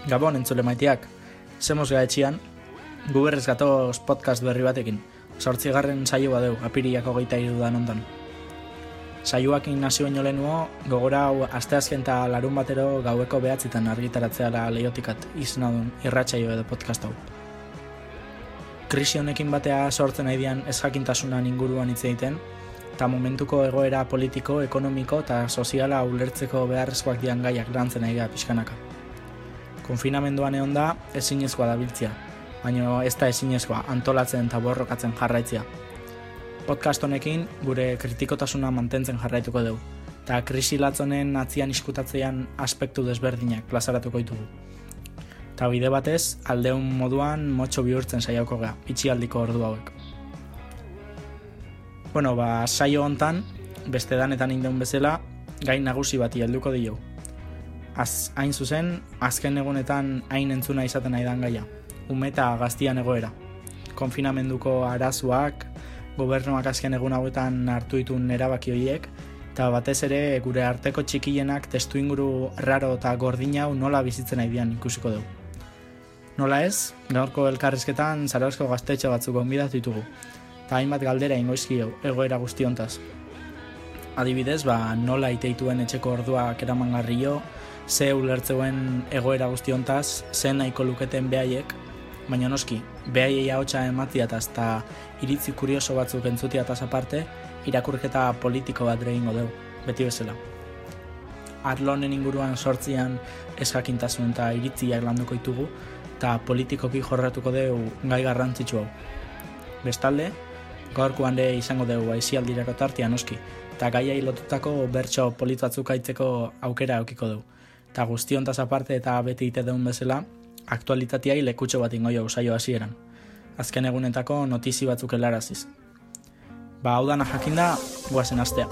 Gabon entzule maiteak, zemos gaetxian, gu berrez gatoz podcast berri batekin, 8. saio badeu, apiriak 23 ondan. Saioakin nazio baino lehenuo, gogora hau asteazken eta larun batero gaueko 9 argitaratzeala leiotikat izena duen irratsaio edo podcast hau. Krisi honekin batea sortzen nahi dian ezjakintasunan inguruan hitz egiten, eta momentuko egoera politiko, ekonomiko eta soziala ulertzeko beharrezkoak dian gaiak lantzen nahi pixkanaka. Konfinamenduan egon da ezinezkoa dabiltzia, baina ez da ezinezkoa antolatzen eta borrokatzen jarraitzia. Podcast honekin gure kritikotasuna mantentzen jarraituko dugu, eta krisi latzonen atzian iskutatzean aspektu desberdinak plazaratuko ditugu. Eta bide batez, aldeun moduan motxo bihurtzen saiatuko gea, itxialdiko ordu hauek. Saio hontan, beste danetan indeun bezala, gai nagusi bati helduko dio. Hain zuzen, azken egunetan hain entzuna izaten aidan gaia, ume eta gaztian egoera. Konfinamenduko arazoak, gobernuak azken egun hauetan hartu ditun erabaki horiek, eta batez ere gure arteko txikienak testuinguru raro eta gordina hau nola bizitzen nahi dian ikusiko dugu. Nola ez, gaurko elkarrizketan Zarauzko gaztetxe batzuk gonbidatu ditugu, eta hainbat galdera ingoizki egoera guzti hontaz. Adibidez, nola iteituen etxeko orduak eramangarrio, ze ulertzeuen egoera guzti hontaz, ze nahiko luketen behaiek, baina noski, behaiei ahotsa ematiataz eta iritzi kurioso batzuk entzutiataz aparte, irakurketa politiko bat egingo dugu, beti bezala. Arlo honen inguruan sortzian ezjakintasun eta iritziak landuko ditugu, eta politikoki jorratuko dugu gai garrantzitsu hau. Bestalde, gaurkoan ere izango dugu aisialdirako tartia noski, eta gaiai lotutako bertso polit batzuk aitzeko aukera eukiko dugu. Eta guzti hontaz aparte eta beti ite deun bezala, aktualitatiai lekutxo bat ingo jau saio hasieran. Azken egunetako notizi batzuk helaraziz. Hau dana jakinda, guazen astea.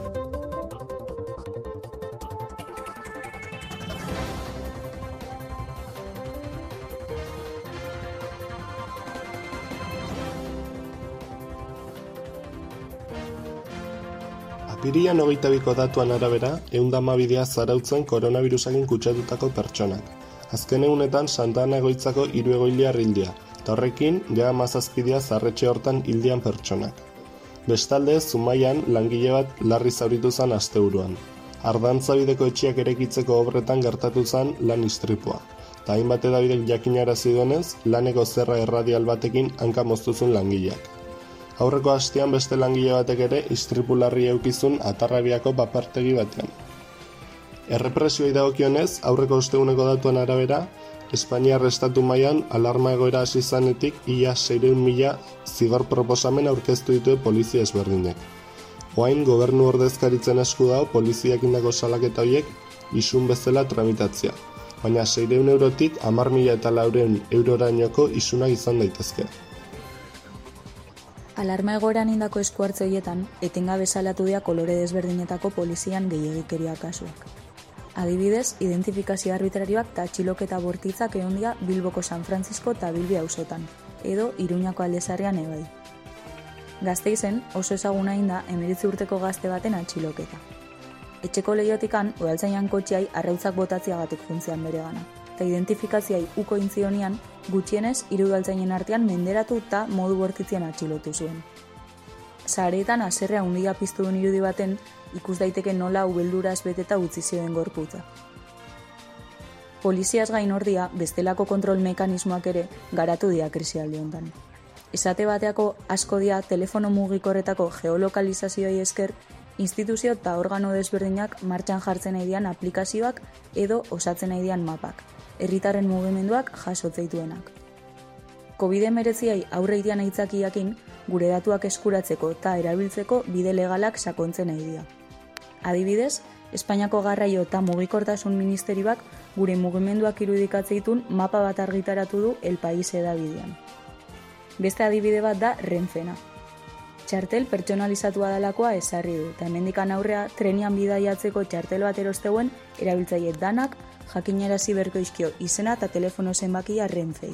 Apirian 22ko datuan arabera, 112 zarautzen koronavirusakin kutsatutako pertsonak. Azken egunetan Santa Ana egoitzako 3 egoilia hildia, eta horrekin ja 17 zarretxe hortan hildian pertsonak. Bestalde, Zumaian langile bat larri zauritu zen asteburuan. Ardantzabideko etxeak erekitzeko obretan gertatu zen lan istripua. Eta hainbat edabidek jakinarazi duenez, laneko zerra erradial batekin hanka moztuzun langileak. Aurreko hastean beste langile batek ere istripu larri eukizun Atarrabiako papartegi batean. Errepresioi dagokionez, aurreko osteguneko datuen arabera, Espainiar estatu mailan alarma egoera hasi zanetik ia 600.000 zigor proposamen aurkeztu ditue polizia ezberdinek. Orain gobernu ordezkaritzen esku dago poliziak indako salaketa horiek isun bezala tramitatzea, baina 600 eurotik 10.400 eurorainoko isunak izan daitezke. Alarma egoeran indako esku hartze horietan, etengabe salatu dira kolore desberdinetako polizian gehiegikeria kasuak. Adibidez, identifikazio arbitrarioak eta atxiloketa bortitzak egon dira Bilboko San Francisco eta Bilbi auzotan, edo Iruñako Aldezarrean ebai. Gasteizen oso ezaguna da 19 urteko gazte baten atxiloketa. Etxeko lehiotikan, udaltzainan kotxeai arrautzak botatziagatik juntzean beregana, eta identifikazioai uko intzionian, gutxienez 3 udaltzainen artean menderatu eta modu bortitzean atxilotu zuen. Sareetan haserrea handia piztu duen irudi baten ikus daiteke nola ubelduraz beteta utzi zioen gorputza. Poliziaz gain ordia, bestelako kontrol mekanismoak ere garatu dira krisialdi hontan. Esate bateako asko dira telefono mugikorretako geolokalizazioei esker, instituzio eta organo desberdinak martxan jartzen nahi dian aplikazioak edo osatzen nahi dian mapak, herritarren mugimenduak jasotzeituenak. COVID-19 aurre itian aitzakiakin, gure datuak eskuratzeko eta erabiltzeko bide legalak sakontzen nahi dira. Adibidez, Espainiako Garraio eta Mugikortasun Ministerioak gure mugimenduak irudikatzeitun mapa bat argitaratu du El País edabidean. Beste adibide bat da Renfena. Txartel pertsonalizatua dalakoa ezarri du, eta hemendikan aurrea trenian bidaiatzeko txartel bat erosteuen erabiltzaile danak jakinarazi berko izkio izena eta telefono zenbakia Renfei.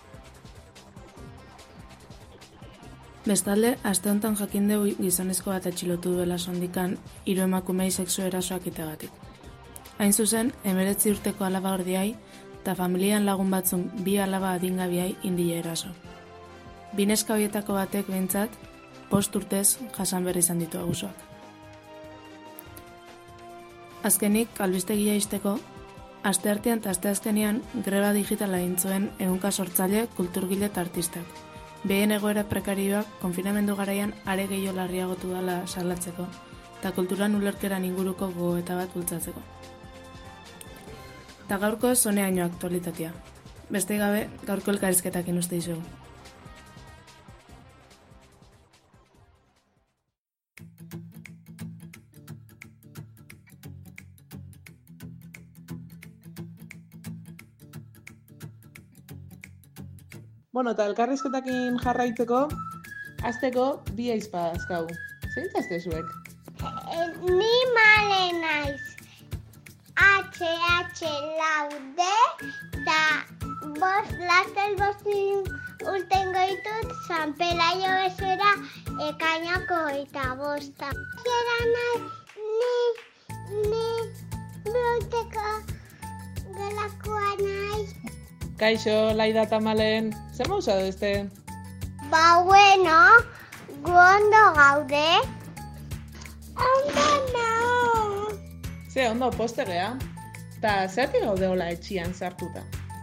Bestalde, aste honetan jakin dugu gizonezko bat atxilotu duela sondikan 3 emakumei sexu erasoak itegatik. Hain zuzen, 19 urteko alaba ordiai eta familian lagun batzun 2 alaba adingabiai indile eraso. 2 neska horietako batek behintzat 5 urtez jasan berri izan ditu abusoak. Azkenik, albistegia izteko, asteartean eta asteazkenean greba digitala egin zuen ehunka sortzaile, kulturgile eta artistak. Behien egoera prekarioak konfinamendu garaian are gehiago larriagotu dela salatzeko, eta kulturan ulerkeran inguruko gogoeta bat bultzatzeko. Eta gaurko zoneaino aktualitatea. Beste gabe, gaurko elkarrizketak uste dizugu. Bueno, eta elkarrizketakin jarraitzeko, hasteko 2 ahizpa azkau. Zer ditazte zuek? Ni Male naiz. HH laude, eta bost urtengo ditut San Pelaio bezera ekainako eta bosta. Zera ni biblioteka gelakoa naiz. Kaixo, Laida eta Malen, zer mauza duzte? Ba, bueno, gu ondo gaude. Ondo nao. Ze, ondo postegea. Ta zertik gaude hola etxian sartuta?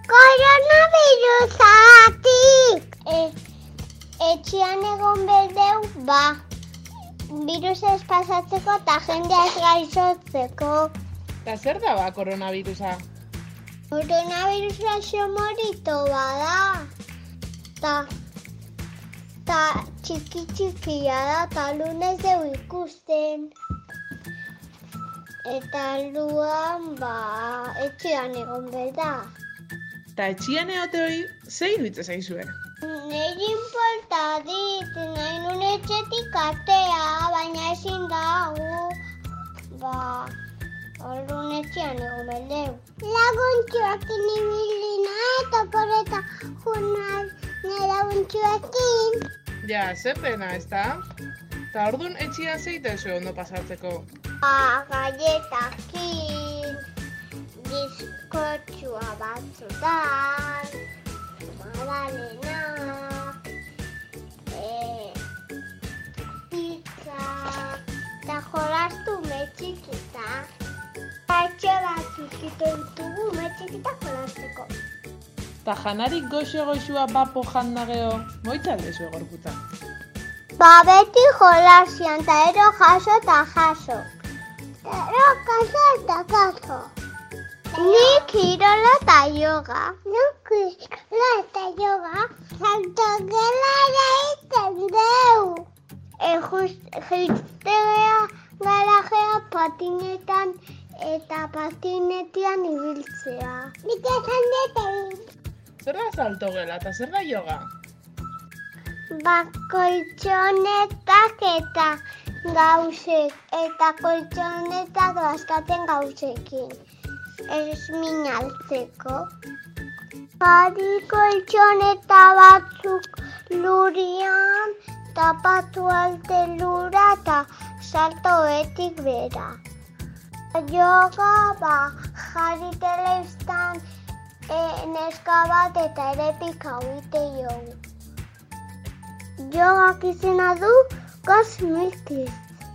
Koronavirusatik! Etxian egon berdeu, ba. Virus ez pasatzeko eta jendea ez gaixotzeko. Ta zer da ba koronavirusa? Koronavirusa xomorito bada. Ta txiki-txikia da, eta lunez deu ikusten. Eta luan, etxean egon berda. Ta etxian egote hori, ze iruditze zaizue? Neri inporta dit, nahi nun etxetik atea, baina ezin dago. Orduan etxean egon berdeu. Laguntxoekin ibilina eta porreta junal nire laguntxoekin. Ja, zer pena, ez da? Ta orduan etxian zeitezu ondo pasatzeko? Galletakin, bizkotxua batzutan, magdalena, pizza, eta jolastu metxikita. Etxe batzuk ditugu metxikita jolasteko. Ta janarik goxo-goxua bapo jandageo, moitzaldezu egorputa? Ba beti jolasian, eta ero jaso eta jaso. Ero kaso eta kaso. Ni kirola eta yoga. Salto gelara iten deu. Jistegea garajea patinetan eta patinetean ibiltzea. Nik esan dut egin. Zer da salto gela eta zer da yoga? Koltxonetak eta gauzek, eta koltxonetak bazkaten gauzekin. Ez minaltzeko. Jari koltxoneta batzuk lurian, tapatu alte lura eta saltoetik bera. Yoga, jari telebistan neska bat eta erepik hauite jogu. Jogak izena du kosmiltiz.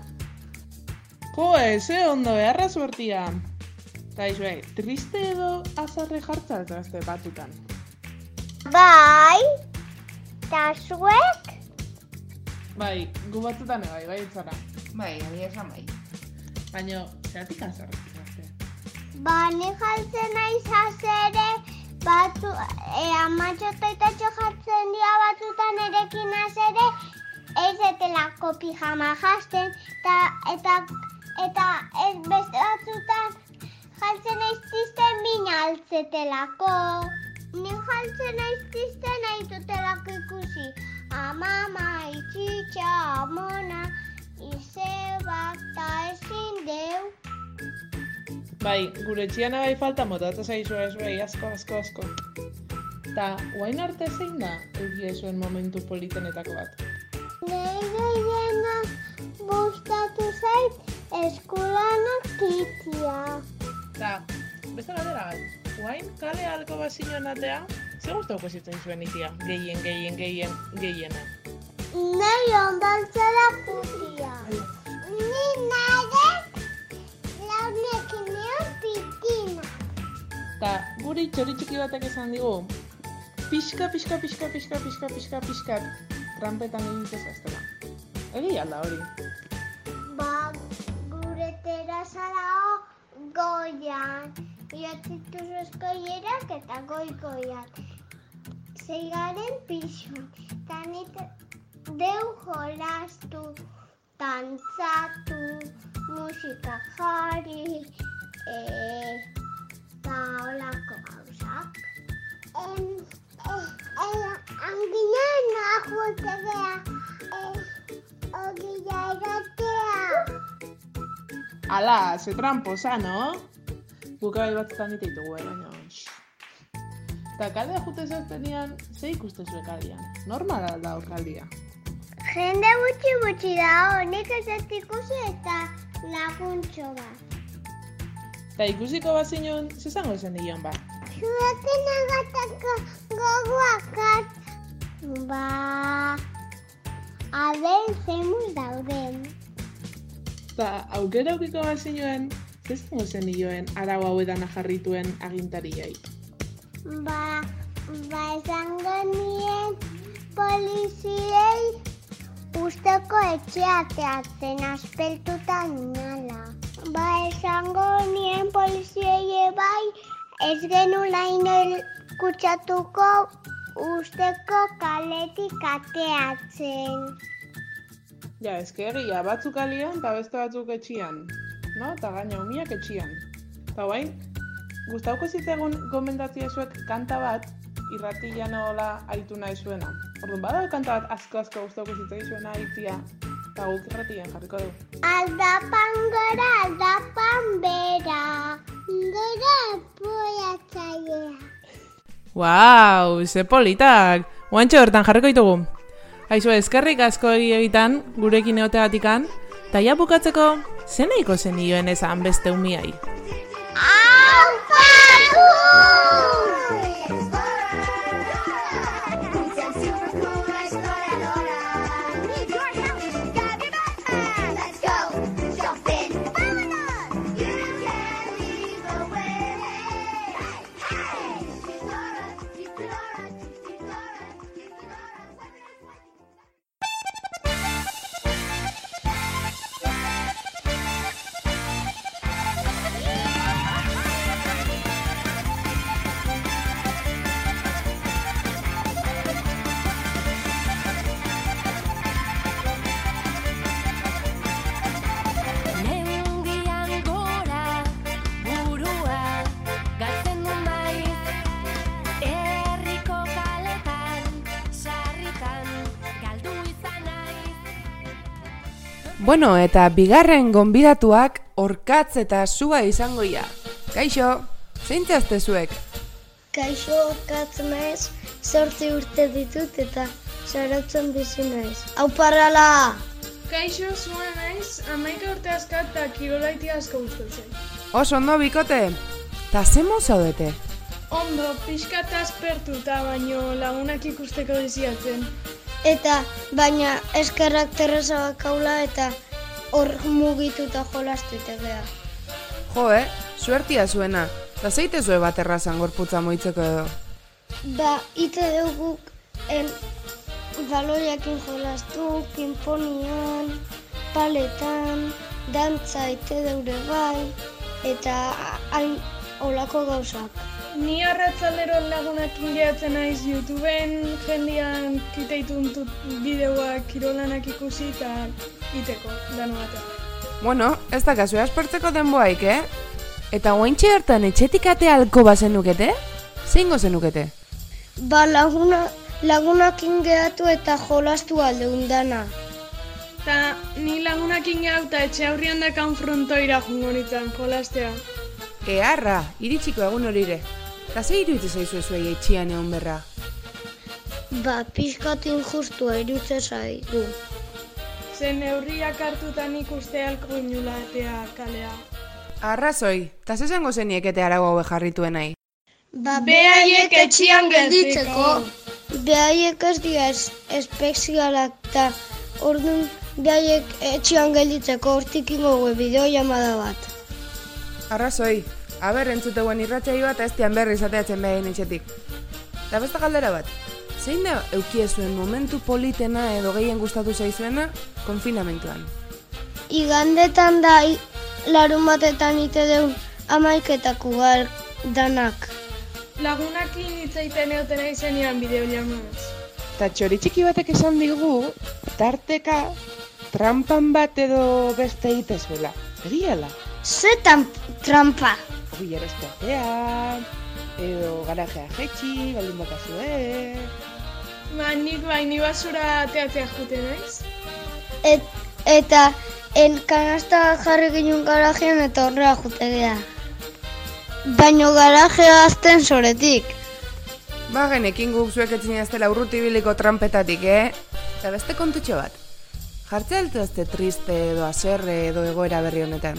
Ze ondo beharra suertia. Ta izue, triste edo azarre jartzaltzazte batutan? Bai, eta zuek? Bai, gu batzutan bai itzara. Bai, abia esan bai. Baina, zeratik azarre jartzazte? Ni jaltzen naiz azere, amatxotoitatxo jartzen dira batzutan erekin azere, ez etelako pijama jazten, eta beste batzutan jaltzen naiz tizten bina altzetelako. Ni jaltzen naiz tizten nahi dutelako ikusi. Amama, itxitxa, amona, izebak, ta ezin deu. Bai, gure etxiana bai falta motatzen zaizua ez bai, asko. Ta, guain arte zein da eukia zuen momentu politenetako bat? Nei gehienak gustatu zait eskulanak kitia. Ta, beste galdera bat, guain kale alko bazinoen atea, ze guztauko zitzen zuen itia, gehiena. Nahi ondantzara putia. Ni nade launekin neon pitina. Ta guri txori txiki batek esan digu, pixka, trampetan egitez gaztela. Egia alda hori. Ba, gure terrazarao goian. Iatzitu eskoierak eta goikoiak. Zeigaren pixon. Tanit deu jolastu, tantzatu, musika jarri, eta holako gauzak. Anginan ajutegea, ogila erotea. Ala, ze tramposa, no? Buka bai batzutan ditugu, baina... Eta kaldea jute zaztenean, ze ikuste zuen kaldian? Normala da hor kaldia. Jende gutxi da, nik ez dut ikusi eta laguntxo bat. Eta ikusiko bazinoen, zezango zen dion bat? Zuekin agatako gogoakat. Ba... Aber, zemuz dauden. Eta aukera aukiko bazinoen, zezango zen dioen arau hauetan jarrituen agintariai? Ba esango nien poliziei usteko etxeateatzen aspeltuta nala. Ba esango nien poliziei bai ez genula kutsatuko usteko kaletik ateatzen. Ja, egia, batzuk alian eta beste batzuk etxian. No? Eta gaina umiak etxian. Eta bain, gustauko zitzagun gomendatzea zuek kanta bat, irratian hola aritu nahi zuena. Orduan, bada kanta bat asko gustauko zitzaizuena aitzia, eta guk irratian jarriko dugu. Aldapan gora, aldapan bera, gora poiatzailea. Wow, ze politak! Guantxo hortan jarriko ditugu. Aizu, eskerrik asko egiegitan, gurekin egoteagatikan, eta ja bukatzeko, zen nahiko zen nioen esan beste umiai. Bueno, eta bigarren gonbidatuak orkatz eta sua izango ia. Kaixo, zeintzazte zuek? Kaixo orkatz naiz, 8 urte ditut eta Zarautzen bizi naiz. Hau parala! Kaixo zua naiz, 11 urte askat eta kirolaiti asko gustatzen. Oso ondo bikote, eta ze moz zaudete? Ondo, pixka eta aspertuta, baino lagunak ikusteko diziatzen. Eta, baina eskerrak terreza bakaula eta hor mugituta jolastu itegea. Jo, suertia zuena. Da zeite zue bat errazan gorputza moitzeko edo? Ba, ite duguk baloiakin jolastu, pinponian, paletan, dantza ite deure bai, eta hain olako gauzak. Ni arratzaldero lagunakin gehatzen naiz YouTubeen, jendian kiteitun bideoak kirolanak ikusi eta iteko, dano batean. Bueno, ez da kasu aspertzeko denboaik, Eta oaintxe hartan etxetik atealko bazenukete? Zeingo zenukete? Ba, lagunakin gehatu eta jolastu aldeun dana. Ta ni lagunakin gehauta etxe aurrian dakan frontoira jungo nintzen jolastea. Eharra, iritsiko egun horire. Eta ze iruditu zaizu zuei etxian egon berra? Ba, pixkat injustua irutze zaigu. Zen neurriak hartutan ikuste alko inula etea kalea. Arrazoi, eta zesango zeniek eta arago haue jarrituen nahi? Behaiek etxian gelditzeko. Behaiek ez dira espezialak eta orduan behaiek etxian gelditzeko hortik ingo bideo llamada bat. Arrazoi, aber entzuteuen irratxai bat ez dian berri izateatzen behaien etxetik. Eta beste galdera bat, zein da eukiezuen momentu politena edo gehien gustatu zaizuena konfinamentuan? Igandetan da larun batetan ite deun 11 danak. Lagunakin hitzaiten egoten aizenean bideo llamadaz. Eta txori txiki batek esan digu, tarteka trampan bat edo beste egitezuela. Egiala? Zetan trampa? Bilera espeatean, edo garajea jetxi, baldin bakazue. Nik ni basura ateatzea jute naiz. Eta kanasta jarri ginen garajean eta horrea jute gea. Baino garajea azten soretik. Genekin guk zuek etzinaztela urruti biliko trampetatik, Eta beste kontutxo bat. Jartzea altuzte triste edo aserre edo egoera berri honetan.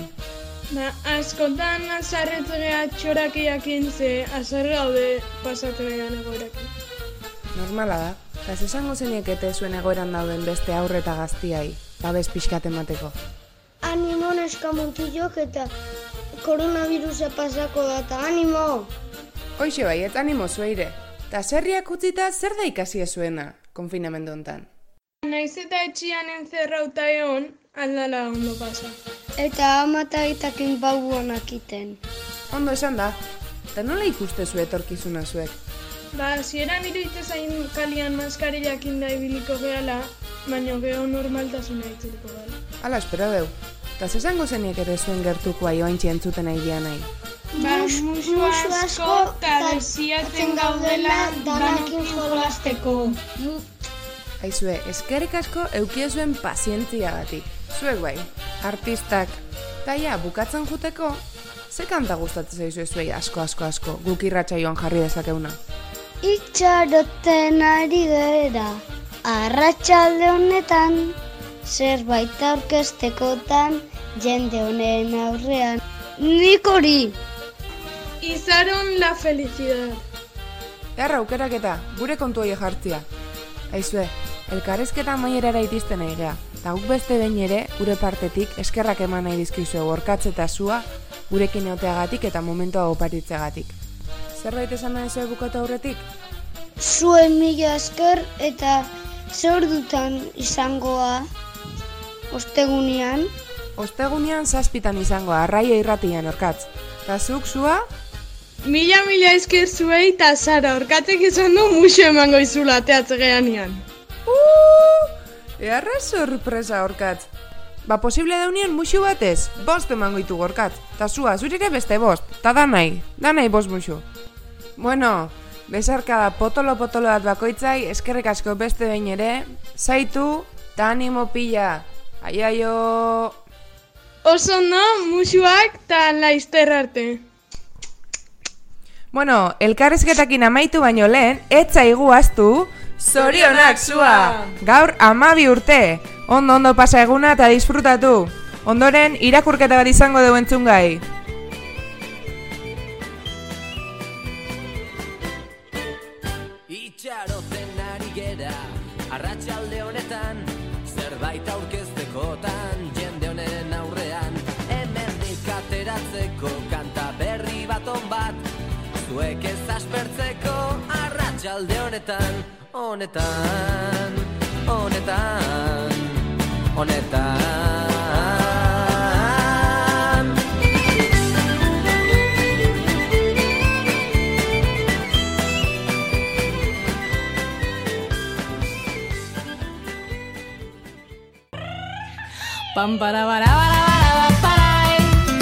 Askotan azarretu geha txorakiakin ze azarre gaude pasatu gehan egoerakin. Normala da. Eta esango zeniekete zuen egoeran dauden beste aurre eta gaztiai, babes pixkat emateko. Animo neska mutilok eta koronavirusa pasako da eta animo! Hoixe bai, ez animo zueire. Eta zerriak utzita zer da ikasi zuena konfinamendu hontan? Naiz eta etxian entzerrauta egon, aldala ondo pasa. Eta amata itakin bau honak iten. Ondo esan da. Eta nola ikuste zu etorkizuna zuek? Zieran iruditzen zain kalian maskarillak inda ibiliko gehala, baina geho normaltasuna itzuliko gara. Hala, espero deu. Eta zesango zeniek ere zuen gertukoa joaintzi entzuten nahi. Musu asko eta desiatzen gaudela danakin jolasteko. Aizue, eskerrik asko eukia zuen pazientziagatik. Zuek bai, artistak. Taia, bukatzen juteko, ze kanta gustatzen zaizu zuei asko, guk irratsaioan jarri dezakeuna. Itxaroten ari gera, arratsalde honetan, zerbait aurkeztekotan, jende honen aurrean. Nik hori! Izaron la felicidad. Erra aukeraketa, gure kontu hori jartzia. Aizue, elkarrizketa maierara itizten nahi gea, eta guk beste behin ere, gure partetik, eskerrak eman nahi dizkizu gorkatz eta zua, gurekin egoteagatik eta momentua oparitzeagatik. Zerbait esan nahi zuen bukatu aurretik? Zuen mila esker eta zer dutan izangoa ostegunean? Ostegunean 7 izangoa, Arraia Irratian orkatz. Eta zuk zua? Mila esker zuei eta Sara, orkatzek izan du muxo emango izula ateatze gehanean. Earra sorpresa orkatz. Posible daunien muxu batez, 5 emango itu gorkatz. Ta zua, zurire beste 5, ta danai 5 muxu. Bueno, besarkada potolo bat bakoitzai, eskerrik asko beste behin ere, zaitu, ta animo pila. Aio! Oso ondo, muxuak ta laizter arte. Bueno, elkarrizketakin amaitu baino lehen, etzaigu aztu, zorionak zua! Gaur 12 urte! Ondo pasa eguna eta disfrutatu. Ondoren, irakurketa bat izango dugu entzungai. Itxaroten ari gera, arratsalde honetan, zerbait aurkeztekotan, jende honen aurrean, hemendik ateratzeko kanta berri bat on bat, zuek ez aspertzeko arratsalde honetan. Pam para para para para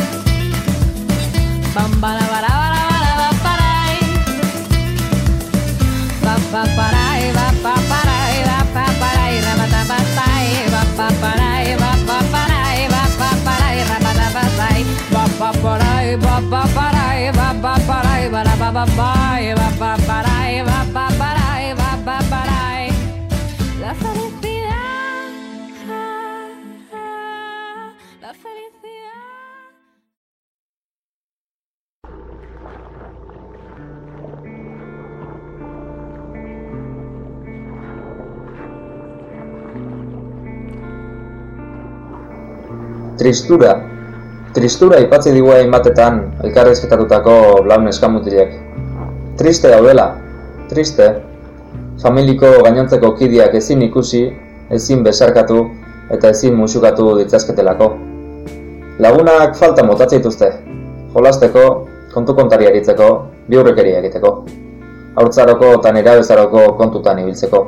pam para para para para pa pa para va pa para va pa para rabata pa va pa para va pa para va pa para rabata pa va pa para va pa para va pa para va pa pa va pa para va pa para va pa para la felicidad. La felicidad. Tristura ipatzi digu hainbatetan elkarrizketatutako blau neskamutilek. Triste daudela, triste. Familiko gainontzeko kideak ezin ikusi, ezin besarkatu eta ezin musukatu ditzazketelako. Lagunak falta motatzen dituzte, jolasteko, kontu kontari aritzeko, bihurrekeria egiteko. Haurtzaroko eta nerabezaroko kontutan ibiltzeko.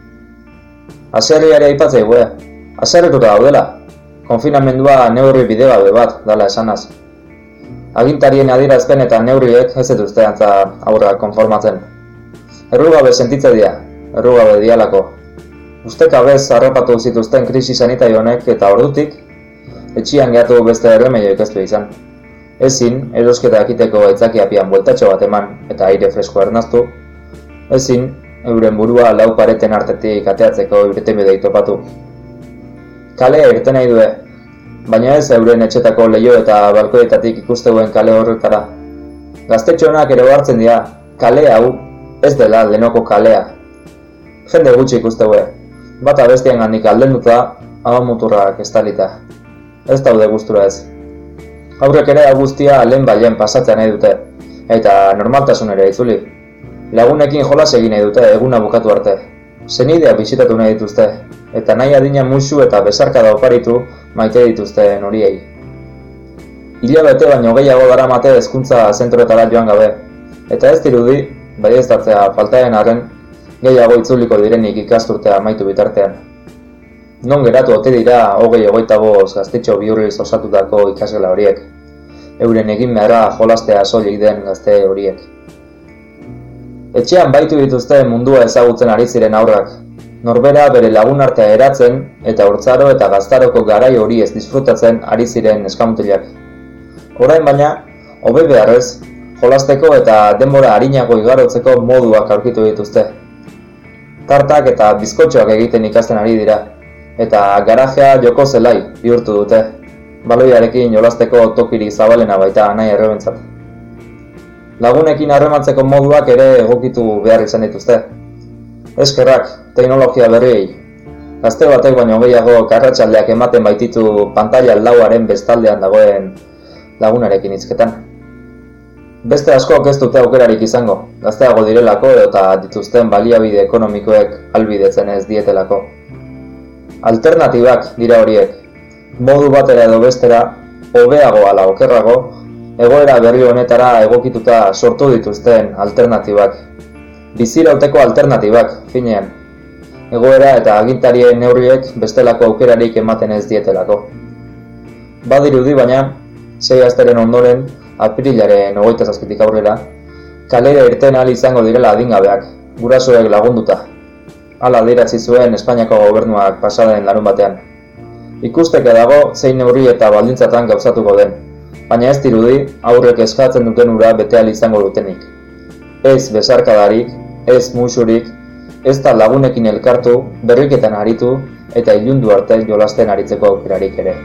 Haserriari aipatzea gue, haserrituta daudela. Konfinamendua neurri bidegabe bat dala esanaz. Agintarien adierazpen eta neurriek ez dituzte antza aurra konformatzen. Errugabe sentitze dira, errugabe dialako. Ustekabez harrapatu zituzten krisi sanitario honek eta ordutik, etxian gehatu beste erremeioik ez du izan. Ezin, erosketa ekiteko aitzakiapian bueltatxo bat eman eta aire fresko ernaztu. Ezin, euren burua lau pareten artetik ateatzeko irtenbidei topatu. Kalea irten nahi due, baina ez euren etxetako leio eta balkoetatik ikusteuen kale horretara. Gaztetxonak ere hartzen dira, kale hau ez dela Lehenoko kalea. Jende gutxi ikusteue, bata bestian gandik aldenduta, abamuturrak estalita. Ez daude gustura ez. Aurrek ere guztia lehen baien pasatzen nahi dute, eta normaltasunera itzuli. Lagunekin jolas egin nahi dute eguna bukatu arte. Senidea bisitatu nahi dituzte, eta nahi adina musu eta besarkada oparitu maite dituzten horiei. Hilabete baino gehiago daramate hezkuntza zentroetara joan gabe, eta ez dirudi, baieztatzea faltaen arren, gehiago itzuliko direnik ikasturtea amaitu bitartean. Non geratu ote dira 20-25 gaztetxo bihurriz osatutako ikasgela horiek, euren egin beharra jolastea soilik den gazte horiek. Etxean baitu dituzte mundua ezagutzen ari ziren aurrak, norbera bere lagunartea eratzen eta haurtzaro eta gaztaroko garai hori ez disfrutatzen ari ziren neskamutilak. Orain baina, hobe beharrez, jolasteko eta denbora arinago igarotzeko moduak aurkitu dituzte. Tartak eta bizkotxoak egiten ikasten ari dira, eta garajea joko zelai bihurtu dute, baloiarekin jolasteko tokirik zabalena baita nahi errebentzat. Lagunekin harremantzeko moduak ere egokitu behar izan dituzte. Eskerrak, teknologia berriei. Gazte batek baino gehiago karratxaldeak ematen baititu pantalla lauaren bestaldean dagoen lagunarekin hizketan. Beste askok ez dute aukerarik izango, gazteago direlako eta dituzten baliabide ekonomikoek ahalbidetzen ez dietelako. Alternatibak dira horiek, modu batera edo bestera, hobeago ala okerrago, egoera berri honetara egokituta sortu dituzten alternatibak. Bizirauteko alternatibak, finean. Egoera eta agintarien neurriek bestelako aukerarik ematen ez dietelako. Badirudi baina, 6 asteren ondoren, aprilaren 27 aurrera, kalera irten ahal izango direla adingabeak, gurasoek lagunduta. Hala adierazi zuen Espainiako gobernuak pasaden larun batean. Ikusteke dago zein neurri eta baldintzatan gauzatuko den, baina ez dirudi aurrek eskatzen duten ura bete ahal izango dutenik. Ez besarkadarik, ez musurik, ez da lagunekin elkartu, berriketan aritu eta ilundu arte jolasten aritzeko aukerarik ere.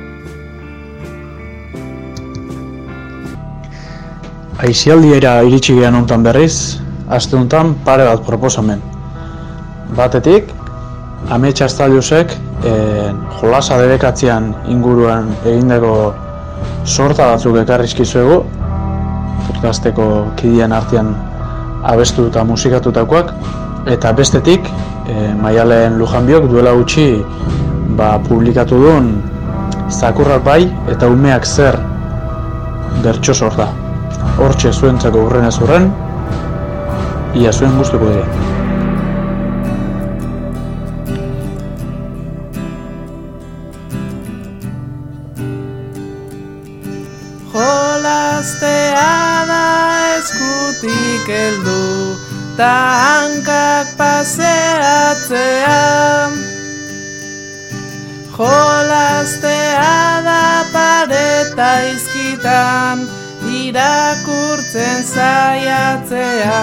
Aisialdiera iritsi gehan hontan berriz, aste hontan pare bat proposamen. Batetik, Amets Astaliusek jolasa debekatzean inguruan egindako sorta batzuk ekarrizkizuegu, podcasteko kideen artean abestu eta musikatutakoak, eta bestetik, Maialen Lujanbiok duela gutxi publikatu duen Zakurrak bai eta umeak zer bertso sorta. Hortxe zuentzako urrenez urren, ia zuen gustuko dira. Jolastea da eskutik heldu, ta hankak paseatzea. Jolastea da pareta izkitan, irakurtzen saiatzea.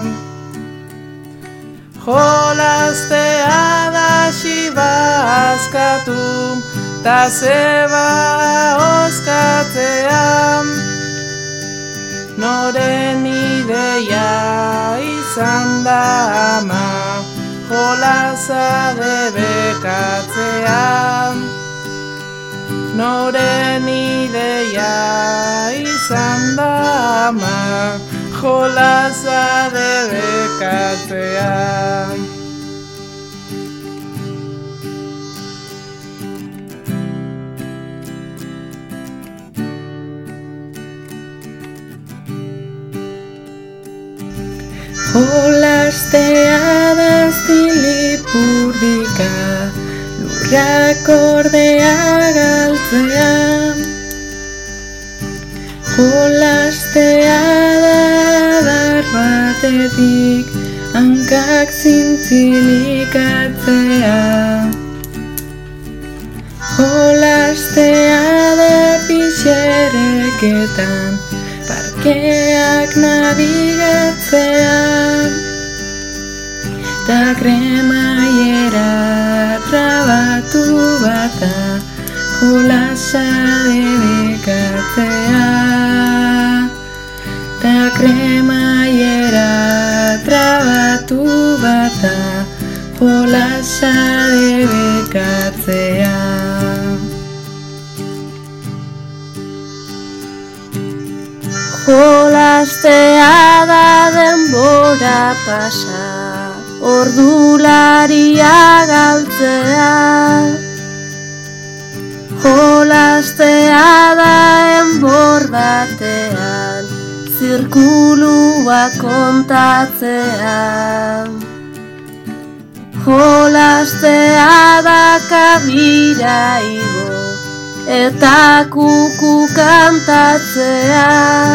Jolastea da xiba askatu, ta zeba oskatzea. Noren ideia izan da ama, jolasa debekatzea. noren ideia izan da ama, jolasa debekatzea. Jolastea da zilipurdika, lurrak ordea galtzea. Jolastea da dar batetik, hankak zintzilikatzea. Jolastea da pixereketan, parkeak nabigatzea. Ta kremaiera trabatu bata, jolasa debekatzea. Ta kremaiera trabatu bata, jolasa debekatzea. Jolastea da denbora pasa, ordularia galtzea. Jolastea da enbor batean, zirkulua kontatzea. Jolastea da kabira igo, eta kuku kantatzea.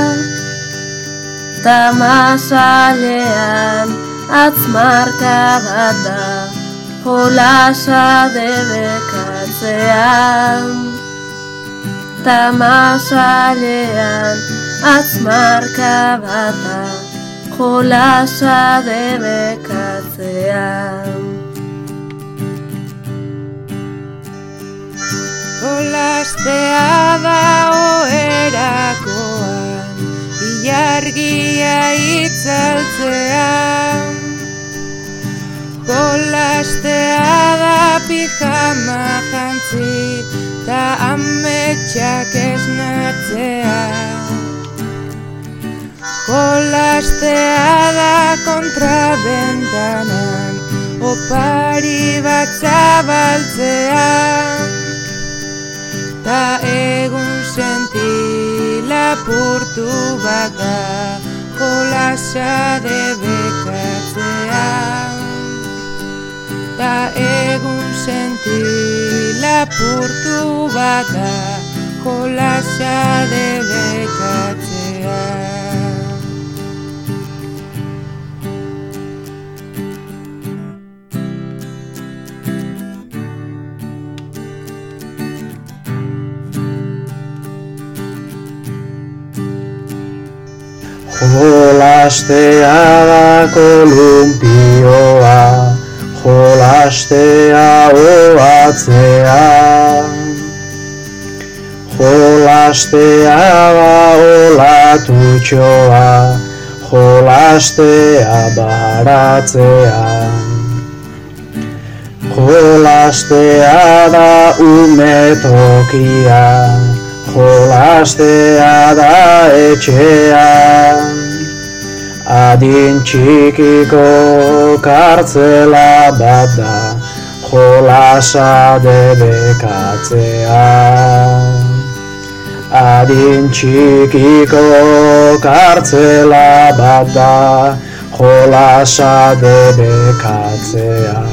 Ta masalean atzmarka bat da, jolasa debekatzea. Ta masalean atzmarka bat da, jolasa debekatzea. Jolastea da oherakoan, ilargia itzaltzea. Jolastea da pijama jantzi, ta ametsak esnatzea. Jolastea da kontrabentanan, opari bat zabaltzea. Ta egun senti lapurtu bat da, jolasa debekatzea. Ta egun senti lapurtu bat da, jolasa debekatzea. Jolastea da kolumpioa, jolastea ohatzea. Jolastea da olatutxoa, jolastea baratzea. Jolastea da umetokia, jolastea da etxea. Adin txikiko kartzela bat da, jolasa debekatzea. Adin txikiko kartzela bat da, jolasa debekatzea.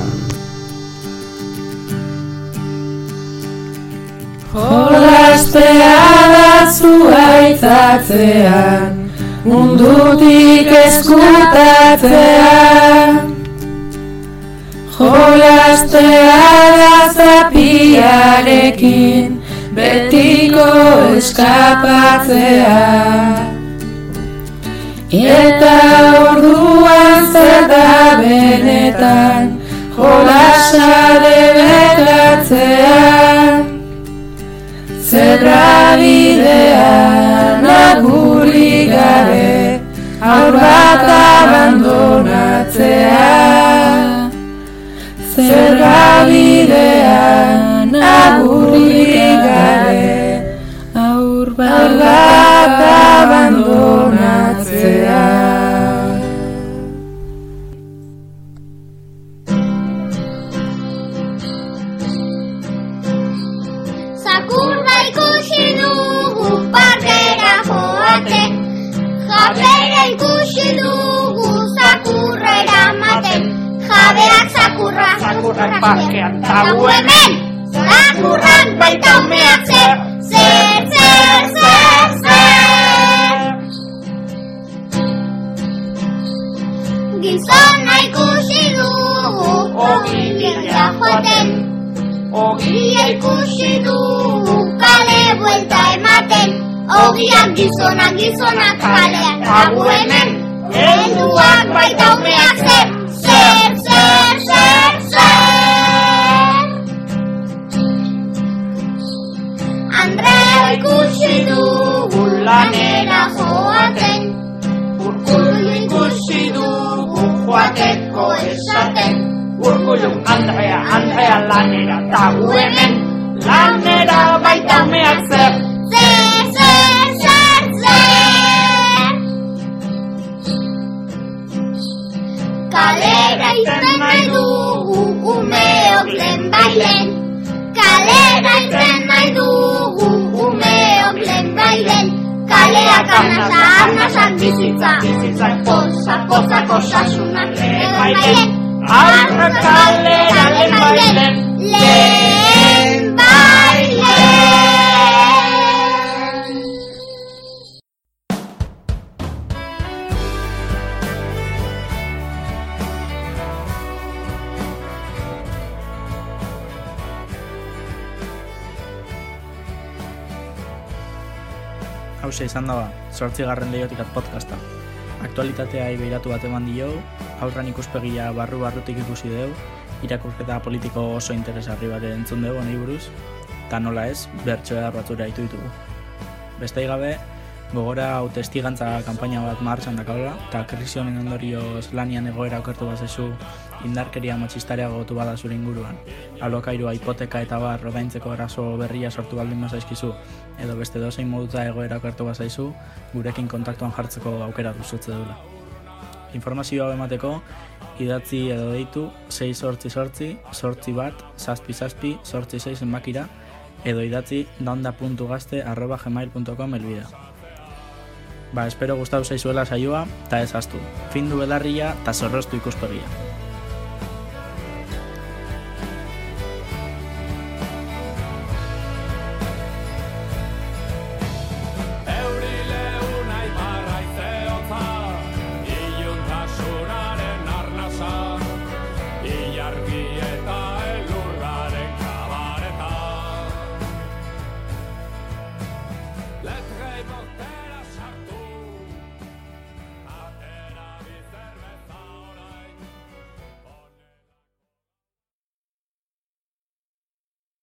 Jolastea da zuaitzatzean, mundutik eskutatzea. Jolastea da zapiarekin, betiko eskapatzea. Eta orduan zer da benetan, jolasa debekatzea. Zebra bidean agurrik gabe, haur bat abandonatzea. Zebra bidean agurrik gabe, jabeak zakurrak, zakurrak parkean, ta gu hemen, zakurrak baita umeak zer. Gizona ikusi dugu, ogilia joaten, ogia ikusi dugu, kale buelta ematen, ogiak gizonak kalean, tagu hemen, helduak baita umeak zer. Andrea ikusi dugu, lanera joaten, urkullu ikusi dugu, joateko esaten. Urkullu, Andrea lanera, ta gu hemen, lanera baita umeak zer. Kalera irten nahi dugu, umeok lehenbailen. Kalera irten nahi dugu, umeok lehenbailen. Kaleak arnasak bizitza, pozak osasunak lehenbailen. Arra kalera lehenbailen. Hauxe izan daba, 8. Leiotikat podcasta. Aktualitatea begiratu bat eman dio, aurran ikuspegia barrutik ikusi deu, irakurketa politiko oso interesarri bare entzun deu honei buruz, eta nola ez, bertso edar batzura ditu ditugu. Bestei gabe, gogora hautestigantza kanpaina bat martxan dakaula, eta krisi honen ondorioz lanian egoera okertu bazezu indarkeria matxistarea gotu bada zure inguruan, alokairua, hipoteka eta bar ordaintzeko eraso berria sortu baldin bazaizkizu, edo beste dozein moduta egoera okertu bazaizu, gurekin kontaktuan jartzeko aukera duzutze dula. Informazio hau emateko, idatzi edo deitu 688-8-1-7-6 zenbakira, edo idatzi daunda.gazte@gmail.com helbidea. Espero gustatu zaizuela saioa, eta ez ahaztu. Findu belarria eta zorroztu ikuspegia. Let